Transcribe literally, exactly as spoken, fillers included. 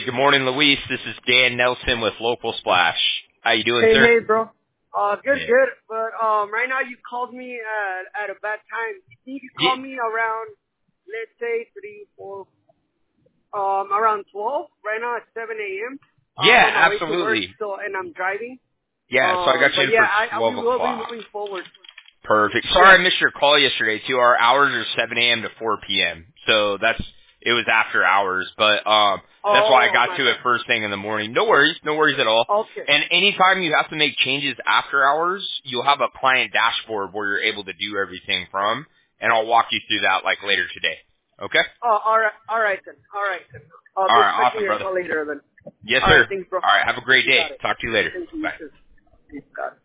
good morning, Luis. This is Dan Nelson with Local Splash. How you doing, hey, sir? Hey, bro. Uh, good, Yeah. good. But um, right now you called me at, at a bad time. You think you called Yeah. me around, let's say, three, four, um, around twelve? Right now it's seven a.m. I'm Yeah, on my way to work, absolutely. so, and I'm driving. Yeah, so I Um, got you but in yeah, for I, I, we twelve will be o'clock. moving forward. Perfect. Sorry Yeah. I missed your call yesterday, too. Our hours are seven a.m. to four p.m., so that's it was after hours, but um, that's why I Oh, got my to it bad. first thing in the morning. No worries, no worries at all. Okay. And anytime you have to make changes after hours, you'll have a client dashboard where you're able to do everything from, and I'll walk you through that like later today. Okay? Oh, all right, all right then. All right then. I'll All be right, expecting awesome, your brother. call later then. Yes, All right, sir. thanks, bro. All right, have a great You day. got it. Talk to you later. Thank you. You Bye. too. You got it.